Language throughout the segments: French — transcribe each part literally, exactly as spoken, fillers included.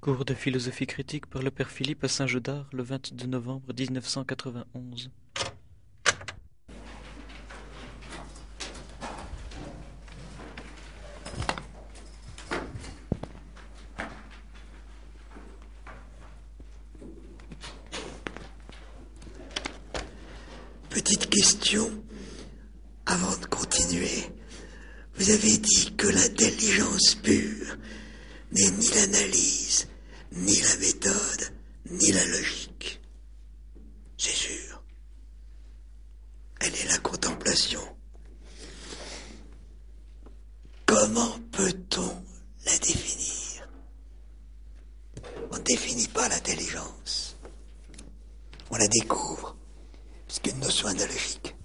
Cours de philosophie critique par le père Philippe à Saint-Gaudard le vingt-deux novembre mille neuf cent quatre-vingt-onze. Petite question, avant de continuer. Vous avez dit que l'intelligence pure n'est ni l'analyse, ni la méthode, ni la logique. C'est sûr. Elle est la contemplation. Comment peut-on la définir? On ne définit pas l'intelligence. On la découvre. C'est une notion analogique.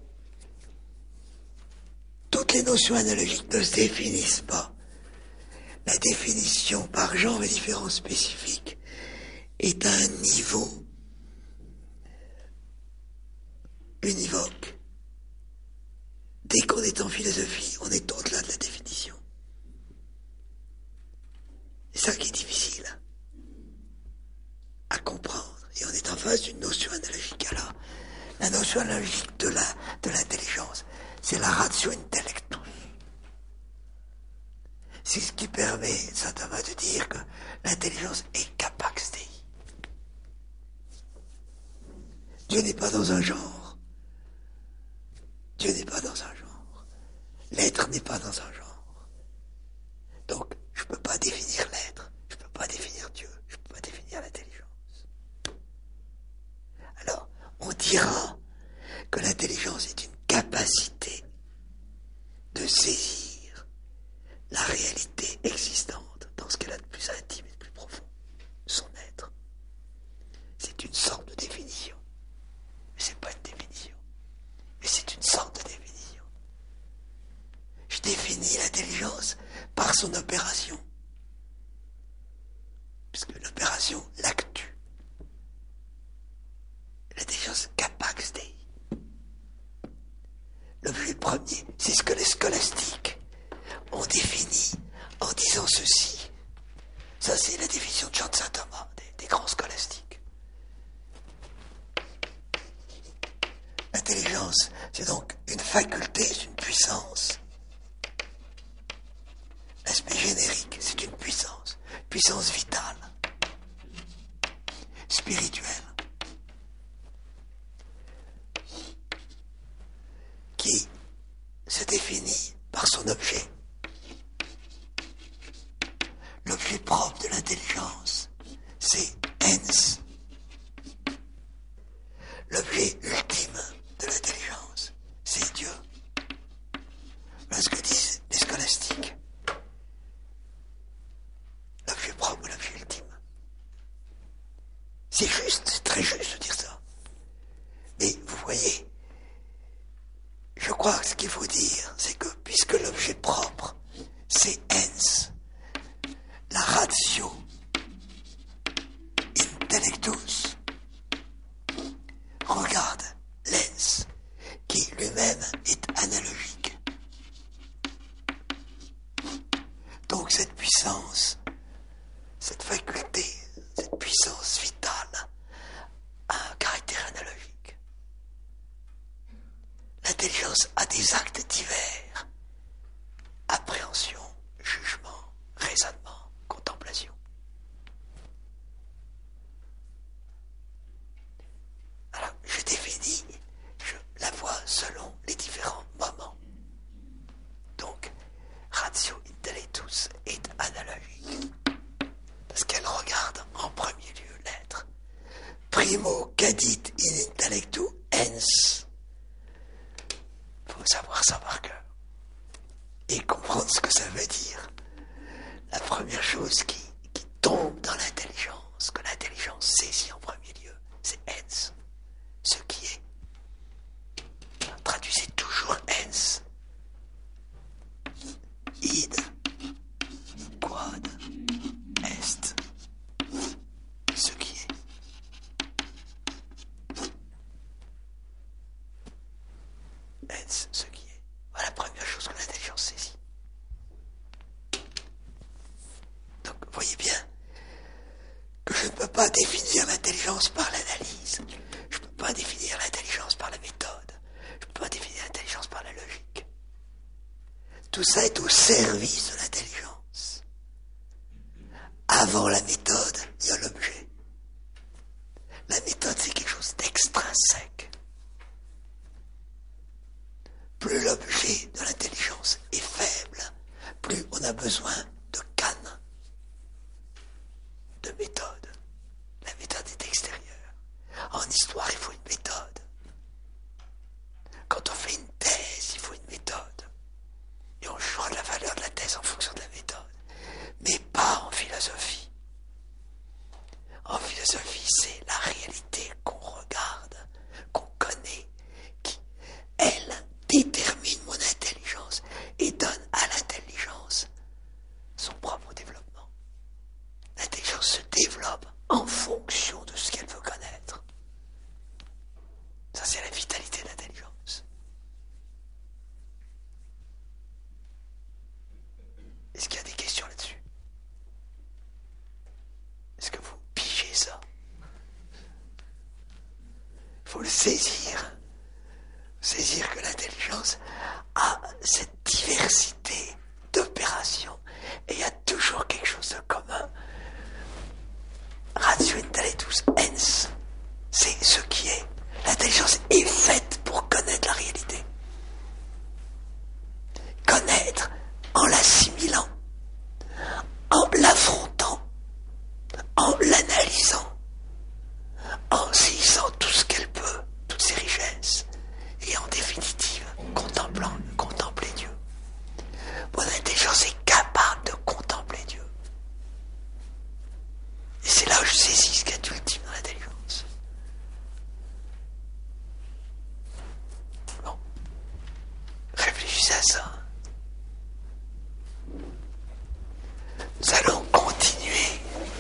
Toutes les notions analogiques ne se définissent pas. La définition par genre et différence spécifiques est à un niveau univoque. Dès qu'on est en philosophie, on est au-delà de la définition. C'est ça qui est difficile à comprendre. Et on est en face d'une notion analogique. Alors, la notion analogique de la, de l'intelligence, c'est la ratio intellectus. C'est ce qui permet, saint Thomas, de dire que l'intelligence est capax Dei. Dieu n'est pas dans un genre. Dieu n'est pas dans un genre. L'être n'est pas dans un genre. Donc, je ne peux pas définir l'être. Je ne peux pas définir Dieu. Je ne peux pas définir l'intelligence. Alors, on dira que l'intelligence est une capacité de saisir la réalité existante dans ce qu'elle a de plus intime et de plus profond, son être. C'est une sorte de définition. Mais ce n'est pas une définition. Mais c'est une sorte de définition. Je définis l'intelligence par son opération. Puisque l'opération l'actue. L'intelligence capax Dei. L'objet premier, c'est ce que les scolastiques ont défini en disant ceci. Ça, c'est la définition de Jean de Saint-Thomas, des, des grands scolastiques. L'intelligence, c'est donc une faculté, c'est une puissance. L'aspect générique, c'est une puissance, puissance vitale, spirituelle, qui se définit par son objet. L'objet propre de l'intelligence, c'est ens. L'objet ultime de l'intelligence, c'est Dieu. Voilà ce que disent les scolastiques. L'objet propre, l'objet ultime. C'est juste, c'est très juste de dire ça. Mais vous voyez, je crois que ce qu'il faut dire, c'est que puisque l'objet propre, c'est ens, la ratio intellectus regarde l'ens, qui lui-même est analogique. Donc cette puissance, cette faculté, cette puissance vitale a un caractère analogique. L'intelligence a des actes divers. Appréhension, jugement, raisonnement, contemplation. Alors, je définis, je la vois selon les différents moments. Donc, ratio intellectus est analogique. Parce qu'elle regarde en premier lieu l'être. Primo cadit in intellectu ens. Il faut savoir ça par cœur. Et comprendre ce que ça veut dire. La première chose qui, qui tombe dans l'intelligence, que l'intelligence saisit en premier lieu, c'est ens. Ce qui est. Traduisez toujours ens. Id. Quod. Est. Ce qui est. Ens, ce qui est. Voilà la première chose que l'intelligence saisit. Donc, voyez bien, je ne peux pas définir l'intelligence par l'analyse. Je ne peux pas définir l'intelligence par la méthode. Je ne peux pas définir l'intelligence par la logique. Tout ça est au service de l'intelligence. Avant la méthode, il y a l'objet. La méthode, c'est quelque chose d'extrinsèque. Plus l'objet de l'intelligence est faible, plus on a besoin de canne, de méthode. La méthode est extérieure. En histoire, il faut une méthode. Quand on fait une thèse, il faut une méthode. Et on jugera de la valeur de la thèse en fonction de la méthode. Mais pas en philosophie. En philosophie, c'est la réalité qu'on regarde, qu'on connaît, qui, elle, détermine mon intelligence et donne à l'intelligence son propre développement. L'intelligence se développe en fonction de ce qu'elle veut connaître. Ça, c'est la vitalité de l'intelligence. Est-ce qu'il y a des questions là-dessus? Est-ce que vous pigez ça? Il faut le saisir. Saisir que l'intelligence a cette diversité d'opérations et il y a toujours quelque chose de commun. Ratio intellectus ens, c'est ce qui est. L'intelligence est faite pour connaître la réalité. Connaître en l'assimilant, en l'affrontant, en l'analysant, en saisissant tout ce qu'elle peut, toutes ses richesses, et en définitive, contemplant, contempler Dieu. Mon intelligence est capable de contempler Dieu. Et c'est là où je saisis ce qu'il y a d'ultime dans l'intelligence. Bon. Réfléchissez à ça. Nous allons continuer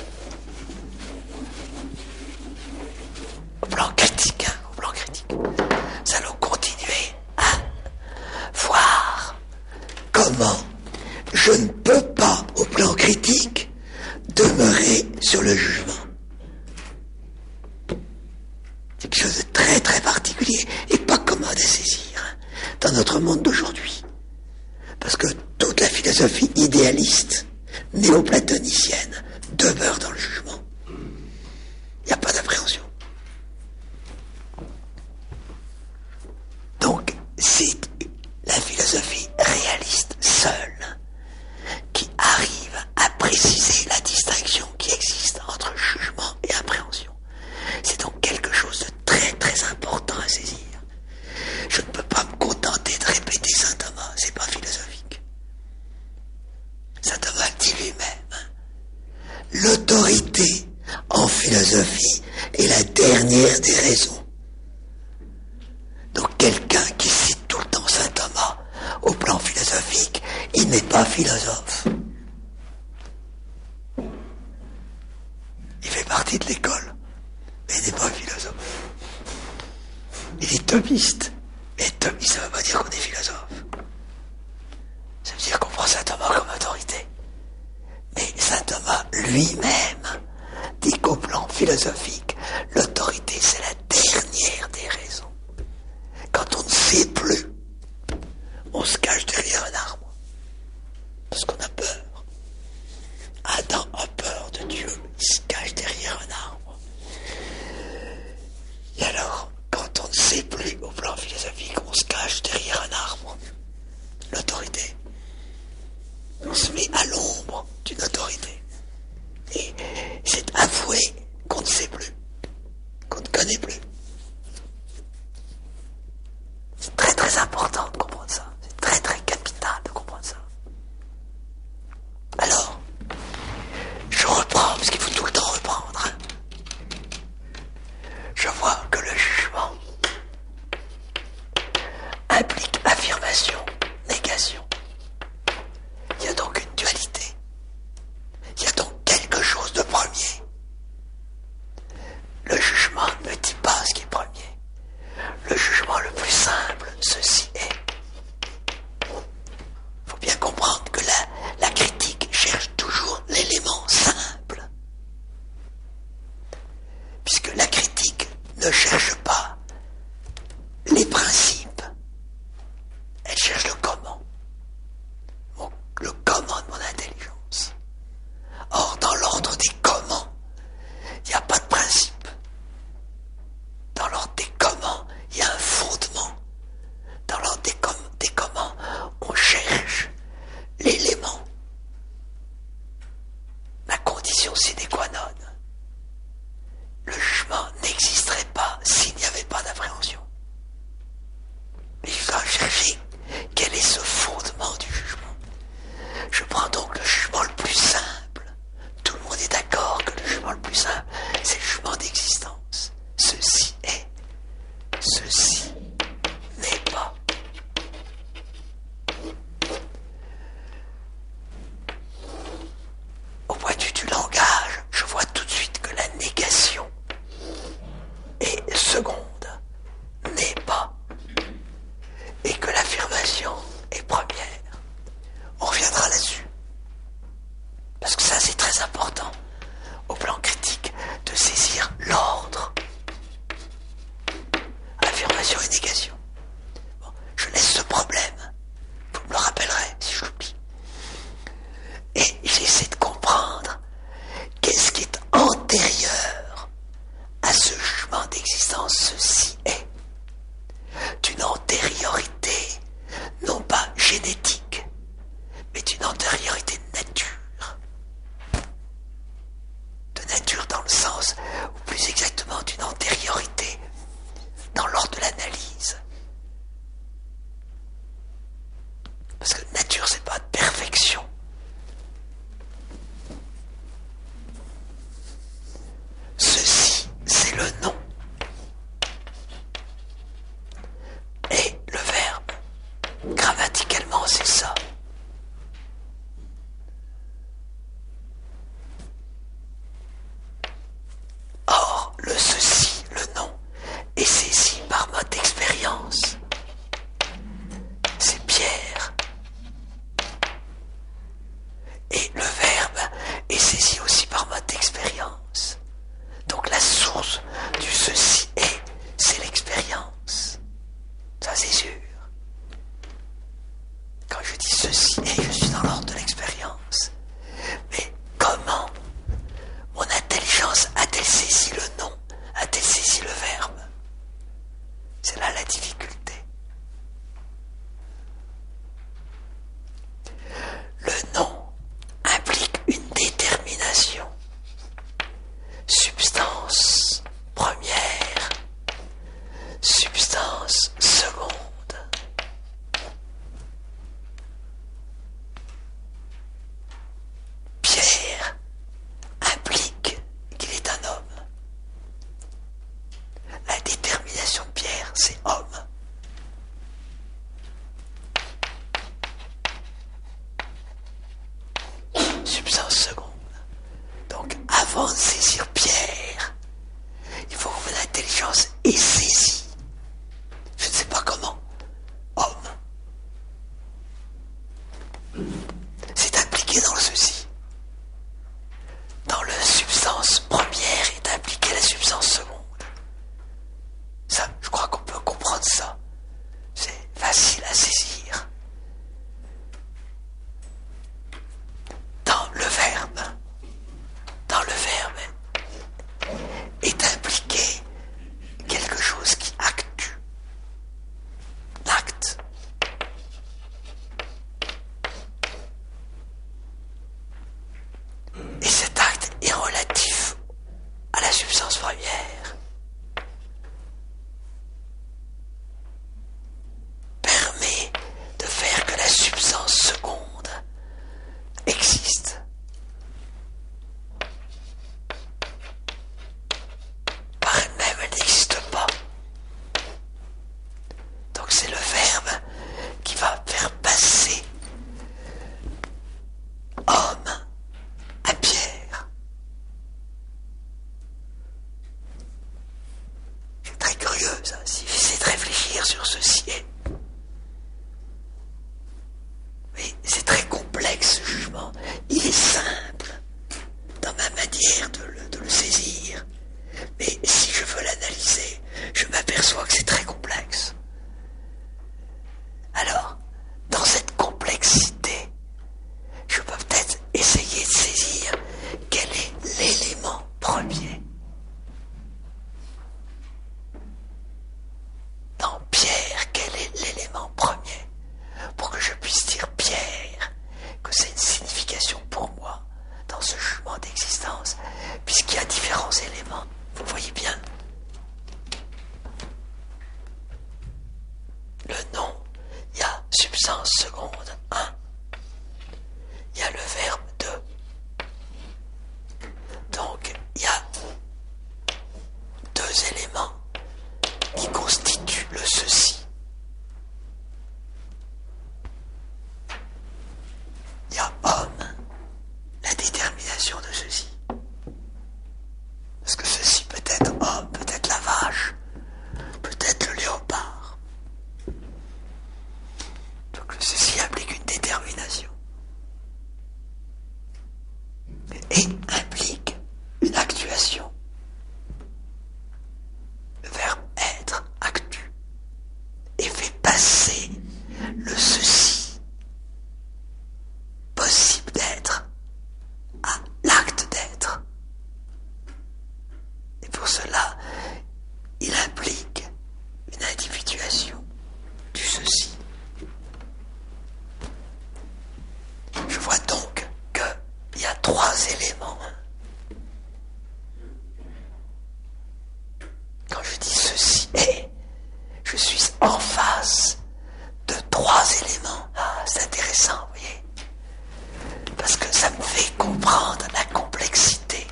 au plan critique, hein, au plan critique. Nous allons continuer à voir comment je ne peux pas, au plan critique, demeurer sur le jugement. C'est quelque chose de très très particulier et pas commode à saisir hein, dans notre monde d'aujourd'hui. Parce que toute la philosophie idéaliste, néo-platonicienne, demeure dans le jugement. Il n'y a pas d'appréhension. Donc, c'est la philosophie réaliste seule qui arrive à préciser la distinction qui existe entre jugement et appréhension. C'est donc quelque chose de très très important à saisir. Je ne peux pas me contenter de répéter saint Thomas, c'est pas philosophique. Saint Thomas le dit lui-même. L'autorité en philosophie est la dernière des raisons. Donc quelqu'un qui cite tout le temps saint Thomas au plan philosophique, il n'est pas philosophe. Il fait partie de l'école, mais il n'est pas philosophe. Il est thomiste, mais thomiste, ça ne veut pas dire qu'on est philosophe. Ça veut dire qu'on prend saint Thomas comme autorité. Mais saint Thomas lui-même dit qu'au plan philosophique, l'autorité c'est la dernière des raisons. Quand on ne sait plus, on se cache derrière un arbre. Parce qu'on a peur. Adam a peur de Dieu, il se cache derrière un arbre. Et alors, quand on ne sait plus au plan philosophique, on se cache derrière un arbre. L'autorité. On se met à l'ombre d'une autorité. Et c'est avouer qu'on ne sait plus, qu'on ne connaît plus. C'est très très important de comprendre ça. C'est très très capital de comprendre ça. Alors, je reprends, parce qu'il faut tout le temps reprendre. Hein. Je vois que le jugement implique affirmation, négation. Il y a donc une dualité condition sine qua non. Le jugement n'existerait pas s'il n'y avait pas d'appréhension. Mais il faut chercher quel est ce fondement du jugement. Je prends donc le jugement le plus simple. Tout le monde est d'accord que le jugement le plus simple, c'est le jugement d'existence. Ceci est, ceci n'est pas. Au point de vue du langage, je vois tout de suite que la négation est seconde, n'est pas, et que l'affirmation est première. On reviendra là-dessus. Parce que ça, c'est très important, au plan critique, de saisir l'ordre. Affirmation et négation. Bon, je laisse ce problème. Vous me le rappellerez si je l'oublie. Et j'essaie de comprendre qu'est-ce qui est antérieur à ce jugement d'existence. Ceci est d'une antériorité, non pas génétique, mais d'une antériorité de nature. De nature dans le sens, ou plus exactement d'une antériorité dans l'ordre de l'analyse. Parce que nature, c'est pas de perfection. Ceci, c'est le nom. Et le verbe, grammaticalement, c'est ça. Or, le ceci, le nom, est saisi par mode d'expérience. C'est Pierre. Et le verbe est saisi aussi par mode d'expérience. Donc la source du ceci est, c'est l'expérience. Ça c'est sûr. Quand je dis ceci est, je suis dans l'ordre de l'expérience. Mais comment mon intelligence a-t-elle saisi le nom? A-t-elle saisi le verbe? C'est là la difficulté. Le nom implique une détermination. Substance première, substance seconde. Pierre implique qu'il est un homme. La détermination de Pierre, c'est homme. Substance seconde. Donc, avant de saisir Pierre, il faut que mon intelligence ait saisi. Je ne sais pas comment. Homme. C'est impliqué dans le ceci. Dans la substance première est impliquée la substance seconde. Ça, je crois qu'on peut comprendre ça. C'est facile à saisir. Dans le verbe, dans le verbe est impliqué quelque chose qui actue. L'acte. Et cet acte est relatif à la substance première. Permet de faire que la substance seconde existe. Par elle-même, elle n'existe pas. Donc c'est le verbe qui va faire passer homme à Pierre. C'est très curieux ça, si j'essaie de réfléchir sur ceci. Mais c'est très complexe ce jugement. Il est simple dans ma manière de le, de le saisir. Mais si je veux l'analyser, je m'aperçois que c'est très complexe. Alors, dans cette complexité, je peux peut-être essayer de saisir quel est l'élément premier. pour cela, il implique une individuation du ceci. Je vois donc qu'il y a trois éléments. Quand je dis ceci est, je suis en face de trois éléments. Ah, c'est intéressant, vous voyez, parce que ça me fait comprendre la complexité.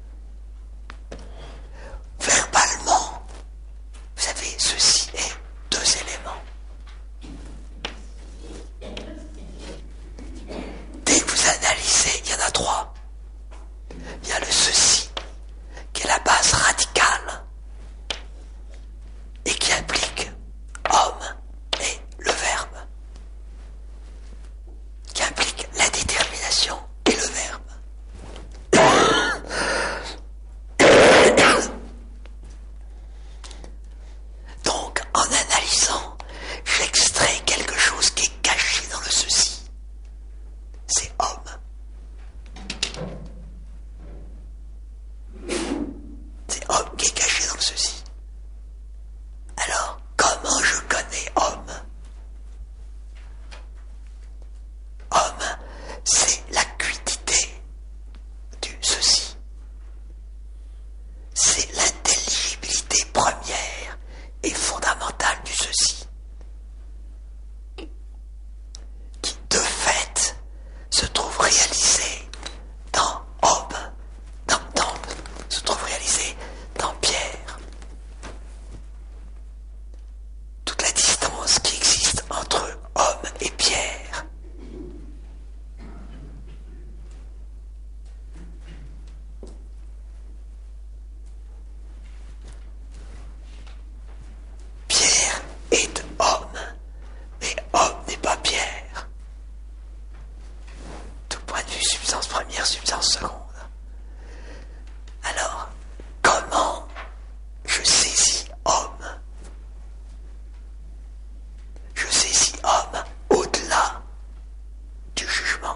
Verbalement, vous savez, ceci est deux éléments. Dès que vous analysez, il y en a trois. Il y a le ceci, qui est la base radicale, et qui implique homme et le verbe, qui implique la détermination et le verbe. Donc, en analysant, j'extrais quelque chose qui est caché dans le ceci. C'est homme. C'est homme qui est caché dans le ceci. Alors, comment je connais homme? Homme, c'est l'acuité du ceci. C'est l'intelligibilité première et fondamentale du ceci, qui de fait se trouve réalisée dans homme, dans, dans, se trouve réalisée dans Pierre. Toute la distance qui existe entre homme et Pierre. Pierre est homme, mais homme n'est pas Pierre. Tout point de vue substance première, substance seconde. Alors, comment je saisis homme? Je saisis homme au-delà du jugement,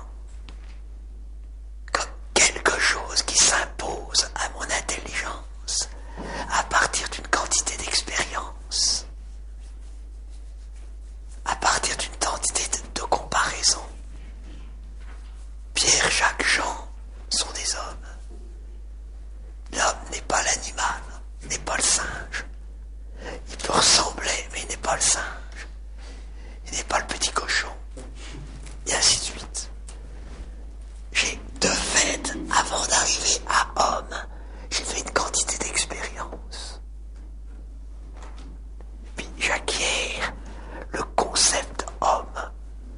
comme quelque chose qui s'impose à mon intelligence à partir d'une quantité d'expérience, à partir d'une quantité de, de comparaison. Pierre, Jacques, Jean sont des hommes. L'homme n'est pas l'animal, n'est pas le singe. Il peut ressembler, mais il n'est pas le singe. Il n'est pas le petit cochon. Et ainsi de suite. J'ai de fait, avant d'arriver à homme, j'ai fait une quantité d'expérience. Puis j'acquiers le concept homme.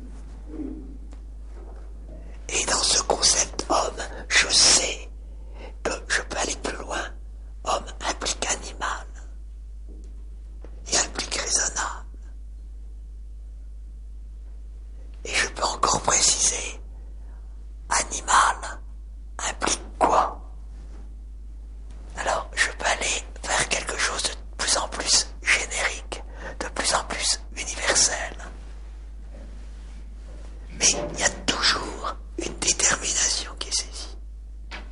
Et dans ce concept homme, je sais que je peux aller plus loin. Homme implique animal et implique raisonnable. Et je peux encore préciser, animal implique quoi? Alors, je peux aller vers quelque chose de plus en plus générique, de plus en plus universel. Mais il y a toujours une détermination qui est saisie.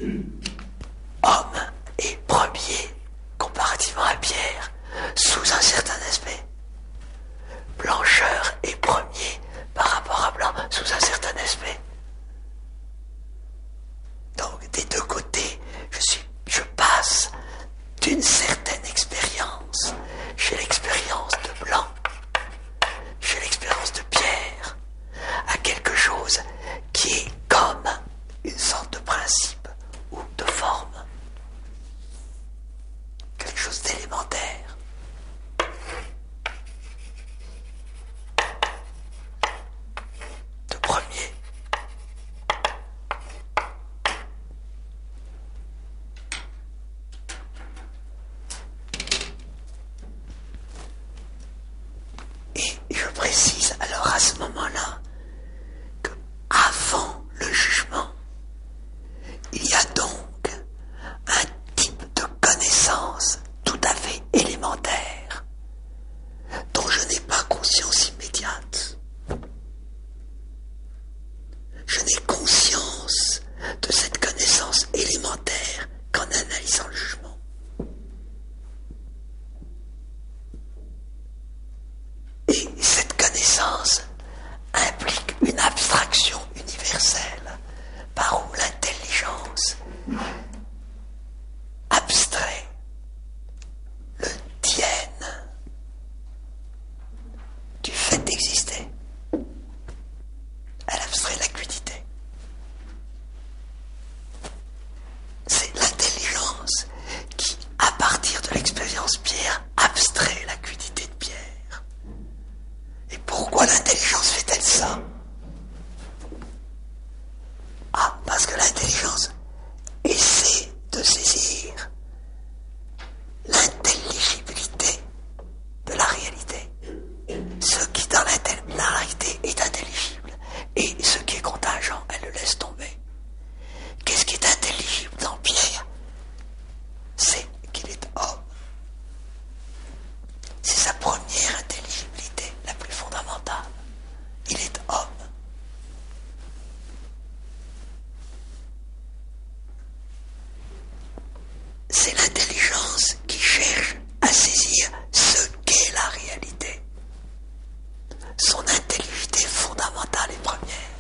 homme est premier comparativement à Pierre sous un certain aspect. Blancheur est premier par rapport à blanc sous un certain aspect. Donc des deux côtés, je suis, je passe d'une certaine expérience chez l'expérience de blanc, chez l'expérience de Pierre, à quelque chose qui est comme une sorte de principe ou de forme, quelque chose d'élémentaire. De premier. Et je précise alors à ce moment-là que avant le jugement, il y a donc un type de connaissance tout à fait élémentaire dont je n'ai pas conscience immédiate. Je n'ai conscience de cette connaissance élémentaire qu'en analysant le jugement. Et cette connaissance implique une abstraction universelle par où l'intelligence abstrait le tienne du fait d'exister. Elle abstrait l'acuité. C'est l'intelligence qui, à partir de l'expérience Pierre, abstrait l'acuité de Pierre. Et pourquoi l'intelligence fait-elle ça? Ah, parce que l'intelligence essaie de saisir l'intelligibilité de la réalité. Ce qui dans la réalité est intelligible et ce qui est contingent, elle le laisse tomber. Qu'est-ce qui est intelligible dans Pierre? C'est qu'il est homme. C'est sa première intelligibilité, la plus fondamentale. Il est homme. C'est l'intelligence qui cherche à saisir ce qu'est la réalité. Son intelligibilité fondamentale et première.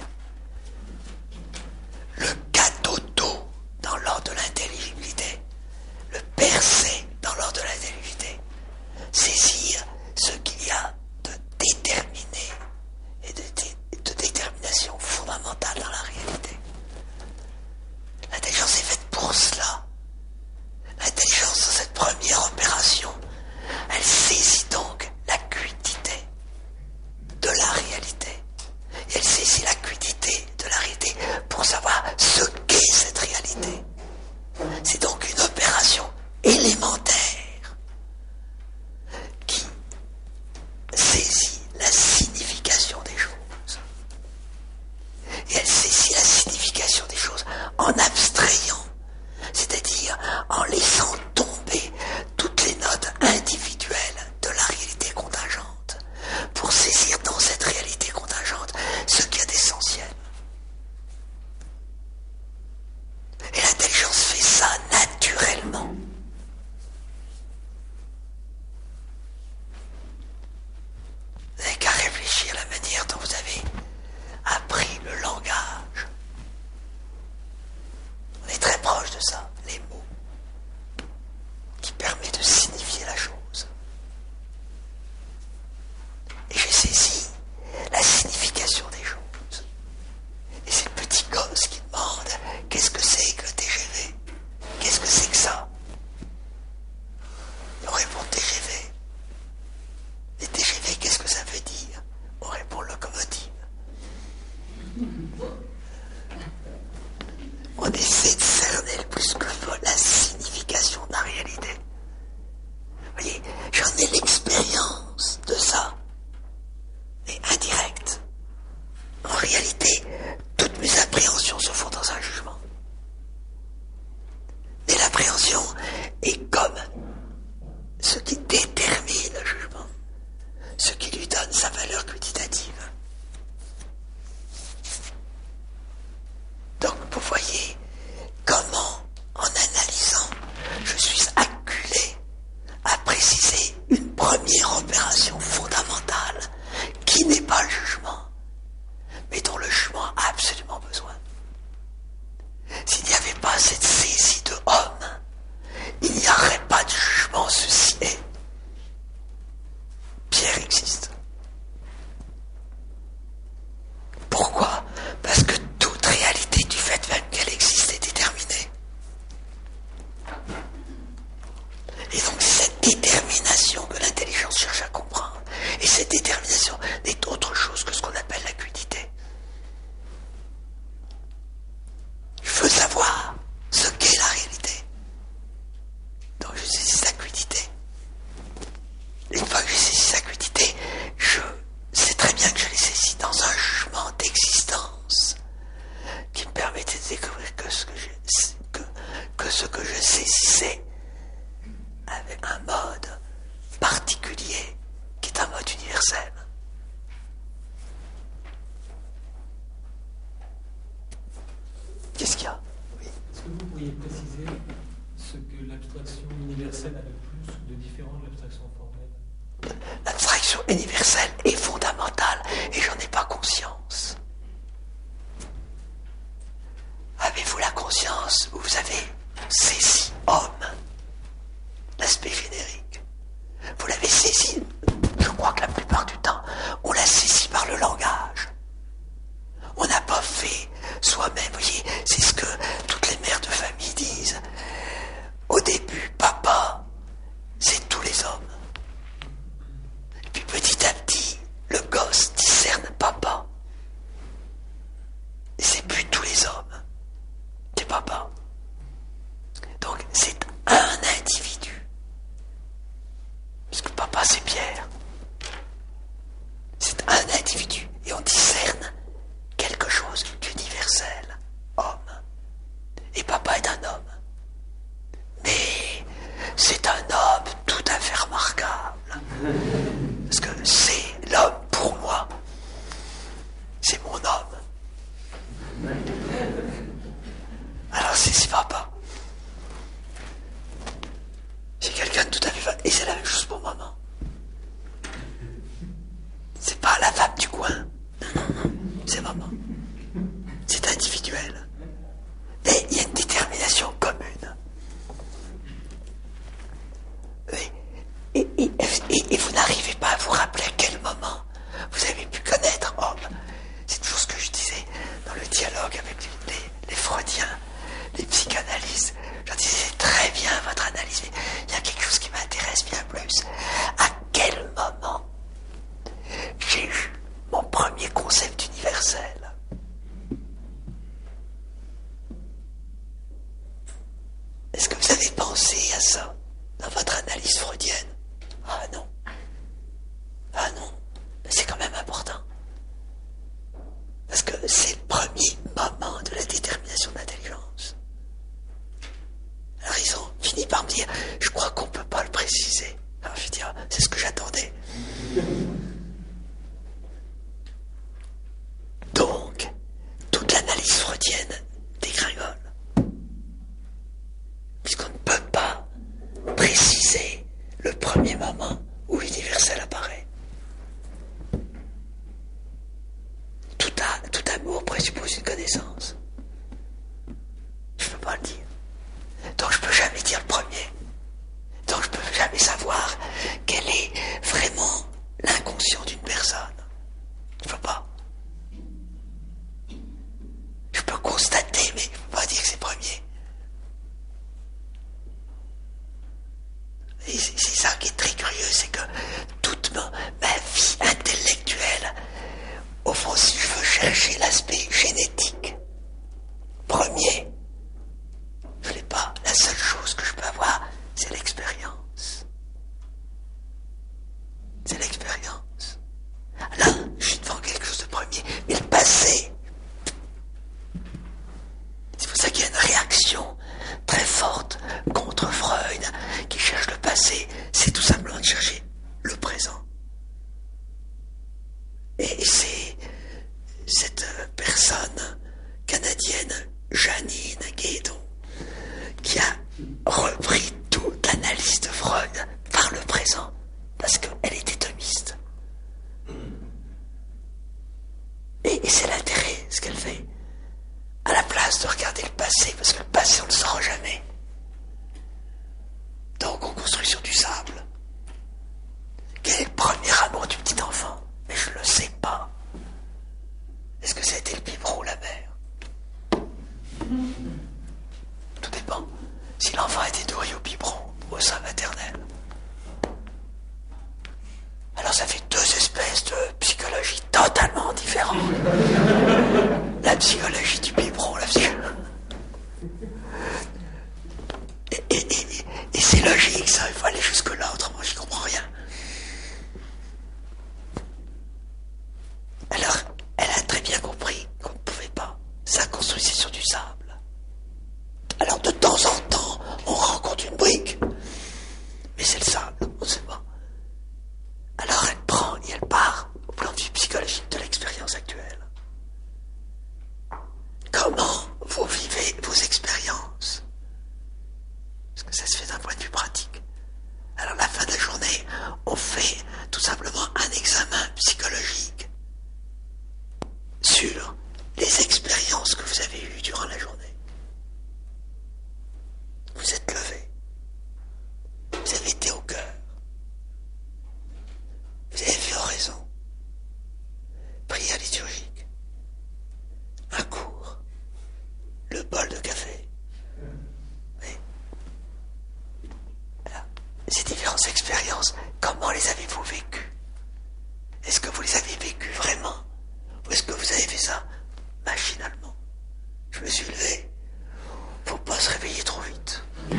Le cadodo dans l'ordre de l'intelligibilité, le percé dans l'ordre de l'intelligibilité, saisir ce qu'il y a de déterminé et de, dé, de détermination fondamentale dans la réalité. L'intelligence est faite pour cela. L'intelligence, dans cette première opération, elle saisit donc l'acuité de la réalité. Et elle saisit l'acuité de la réalité pour savoir ce qu'est cette réalité. C'est donc une opération élémentaire qui saisit la signification des choses. Et elle saisit la signification des choses en abstrayant, c'est-à-dire en laissant tomber toutes les notes individuelles de la réalité contingente, pour saisir dans cette réalité contingente ce qu'il y a d'essentiel. Et l'intelligence fait ça naturellement. Vous n'avez qu'à réfléchir à la manière dont vous avez appris le langage. On est très proche de ça, les mots, qui permettent de signifier la chose. Et j'ai saisi la signification des choses. Et c'est le petit gosse qui demande qu'est-ce que c'est que le T G V? Qu'est-ce que c'est que ça? Et on répond T G V. Et T G V, qu'est-ce que ça veut dire? On répond locomotive. On essaie de cerner le plus que la signification de la réalité. Vous voyez, j'en ai l'expérience de ça, mais indirecte. En réalité, toutes mes appréhensions se font dans un jugement. Mais l'appréhension est comme ce qui détermine le jugement, ce qui lui donne sa valeur quantitative. Donc vous voyez comment veux savoir ce qu'est la réalité. Donc je saisis sa quiddité. Une fois que j'ai saisi sa quiddité, je sais très bien que je l'ai saisi dans un jugement d'existence qui me permettait de découvrir que ce que je, que, que ce que je saisissais avait un mode particulier qui est un mode universel. Qu'est-ce qu'il y a? Oui. Est-ce que vous pourriez préciser ce que l'abstraction universelle a de plus de différent de l'abstraction formelle? L'abstraction universelle est fondamentale et j'en ai pas conscience. Avez-vous la conscience où vous avez saisi homme, l'aspect générique? Vous l'avez saisi, je crois que la plupart du temps, on l'a saisi par le langage. On n'a pas fait soi-même, vous voyez, c'est ce que toutes les mères de famille disent. Au début, papa, c'est tous les hommes. Et puis petit à petit, le gosse discerne papa. Et c'est plus tous les hommes, c'est papa. Donc c'est un individu. Parce que papa c'est Pierre. C'est un individu. Et on discerne quelque chose d'universel, homme. Et papa est un homme. Mais c'est un homme tout à fait remarquable. Parce que c'est l'homme pour moi. C'est mon homme. Alors c'est, c'est papa. C'est quelqu'un de tout à fait... Et c'est la même chose pour maman. C'est pas la femme du coin. Non, non, non. C'est maman. C'est individuel. Mais il y a une détermination commune. Et, et, et, et, et vous n'arrivez pas à vous rappeler à quel moment vous avez pu connaître homme. C'est toujours ce que je disais dans le dialogue avec les, les, les freudiens, les psychanalystes. Je leur disais, c'est très bien votre analyse, mais il y a quelque chose qui m'intéresse bien plus. À quel moment j'ai eu mon premier concept universel? Est-ce que vous avez pensé à ça dans votre analyse freudienne? Ah non. Ah non. Mais c'est quand même important. Parce que c'est le premier moment de la détermination de l'intelligence. Alors ils ont fini par me dire, je crois qu'on ne peut pas le préciser. Alors je dis, ah, c'est ce que j'attendais. Donc, toute l'analyse freudienne dégringole. Puisqu'on ne peut pas préciser le premier moment où l'universel apparaît. Tout, a, tout amour présuppose une connaissance. Je ne peux pas le dire. Donc je ne peux jamais dire le premier. Donc je ne peux jamais savoir quel est vraiment l'inconscient d'une personne. Je ne peux pas. Je peux constater, mais je ne peux pas dire que c'est premier. Et c'est, c'est ça qui est très curieux, c'est que toute ma, ma vie intellectuelle, au fond, si je veux chercher l'aspect génétique, premier, je ne l'ai pas. La seule chose que je peux avoir, c'est l'expérience. C'est l'expérience. Là, je suis devant quelque chose de premier, mais le passé. C'est pour ça qu'il y a une réaction très forte contre Freud, qui cherche le passé. C'est tout simplement de chercher le présent. Et c'est cette personne canadienne, Janine Guédon, qui a repris toute l'analyse de Freud par le présent, parce qu'elle était thomiste. Et, et c'est l'intérêt, ce qu'elle fait. À la place de regarder le passé, parce que le passé, on ne le saura jamais. Donc on construit sur du sable. Quel est le premier amour du petit enfant? Mais je ne le sais pas. Est-ce que ça a été le biberon ou la mère? Tout dépend. Si l'enfant a été nourri au biberon ou au sein maternel. Alors ça fait deux espèces de psychologie totalement différentes. La psychologie du biberon, la psychologie... Et, et, et, et c'est logique, ça, il faut aller jusque-là, autrement j'y comprends rien. Alors, elle a très bien compris qu'on ne pouvait pas. Ça construisait sur du sable. Alors, de temps en temps, on rencontre une brique. Mais c'est le sable, on ne sait pas. Alors, elle prend et elle part au plan de vue psychologique de l'expérience actuelle. Comment vous vivez vos expériences? Parce que ça se fait d'un point de vue pratique. Alors, à la fin de la journée, on fait tout simplement un examen psychologique sur les expériences que vous avez eues durant la journée. Vous êtes levé. Vous avez été au cœur. Vous avez fait oraison. Prière liturgique. Un cours. Le bol de café. Oui. Alors, ces différentes expériences, comment les avez-vous vécues? Est-ce que vous les avez vécues vraiment? Ou est-ce que vous avez fait ça machinalement? Je me suis levé. Faut pas se réveiller trop vite.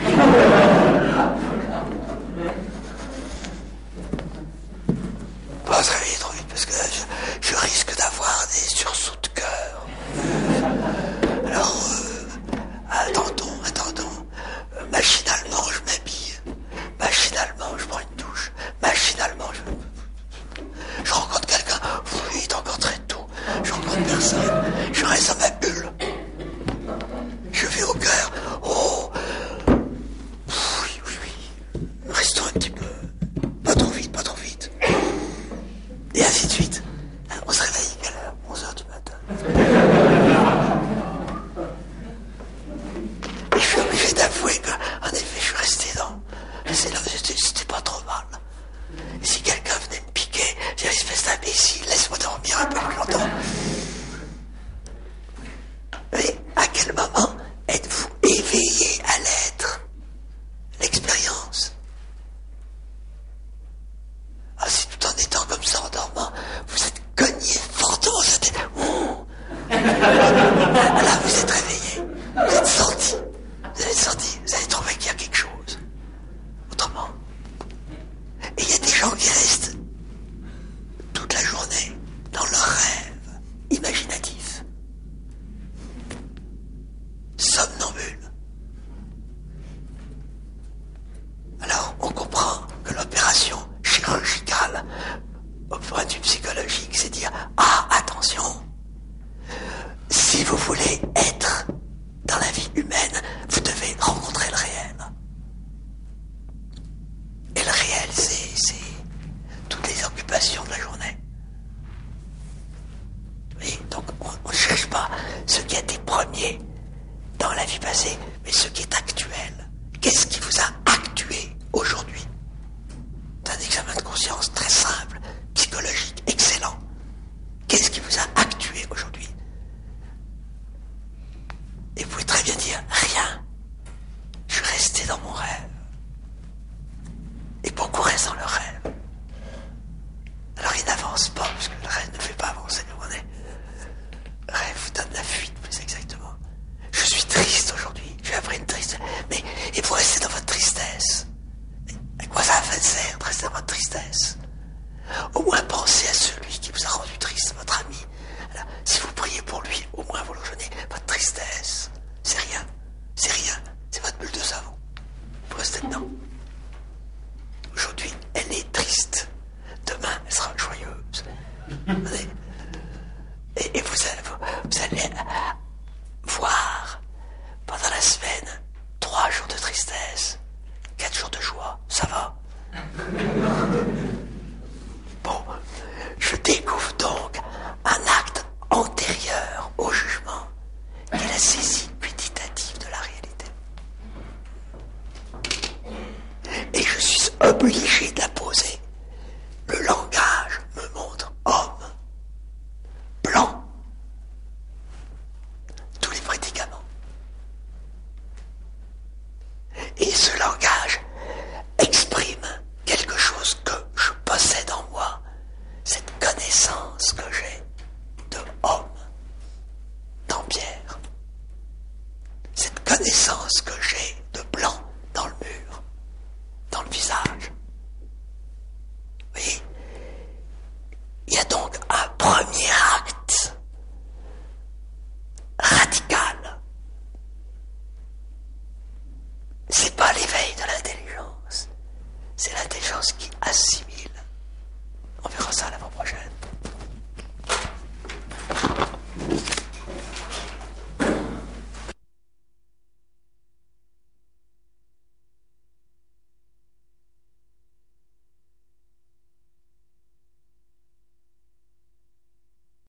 Pas se réveiller trop vite parce que je, je risque d'avoir des sursauts de cœur. Alors, euh, attendons, attendons. Euh, machinalement, je m'habille. Machinalement, je prends une douche. Machinalement, je... Je rencontre quelqu'un, oui, il est encore très tôt. Je rencontre personne. Je reste dans ma bulle. Je vais au cœur. Oh, oui, oui, oui. Restons un petit peu. Pas trop vite, pas trop vite. Et ainsi de suite. On se réveille à quelle heure? onze heures du matin. Et je suis obligé d'avouer qu'en effet, je suis resté dans... C'est là, c'était, c'était pas trop mal. Et si quelqu'un venait me piquer, j'ai l'espèce d'imbécile, laisse-moi dormir un peu plus longtemps. Mais à quel moment êtes-vous éveillé à l'être? L'expérience. Ah, si tout en étant comme ça, en dormant, vous êtes cogné fortement sur la tête. Ouh. Là, vous êtes réveillé. Vous êtes sorti. Vous avez sorti. Vous avez trouvé qu'il y a quelque chose. Autrement. Et il y a des gens qui restent toute la journée dans leurs rêves imaginatifs. Somnambules. Alors, on comprend que l'opération chirurgicale, au point de vue psychologique, c'est dire « Ah, attention, si vous voulez être dans la vie humaine, vous devez rencontrer le réel. » Et le réel, c'est, c'est toutes les occupations de la journée. Oui, donc on ne cherche pas ce qui a été premier dans la vie passée, mais ce qui est actuel. Qu'est-ce qui vous a actué aujourd'hui? C'est un examen de conscience très simple, psychologique, excellent. Qu'est-ce qui vous a actué aujourd'hui? Et vous pouvez très bien dire rien. Je suis resté dans mon rêve. Et beaucoup restent dans leur rêve. Alors ils n'avancent pas, parce que le rêve ne fait pas avancer. Le rêve vous donne la fuite, plus exactement. Je suis triste aujourd'hui, j'ai appris une tristesse. Mais, et vous restez dans votre tristesse. À quoi ça va faire de rester dans votre tristesse? Au moins pensez à celui qui vous a rendu triste, votre ami. Alors, si vous priez pour lui, au moins vous le rejoignez. Votre tristesse, c'est rien. C'est rien. C'est votre bulle de savon. Vous restez dedans. Aujourd'hui, elle est triste. Demain, elle sera joyeuse. Et, et vous, vous allez voir pendant la semaine trois jours de tristesse, quatre jours de joie. Ça va? Bon, je découvre donc un acte antérieur au jugement, qui est la saisie méditative de la réalité. Et je suis obligé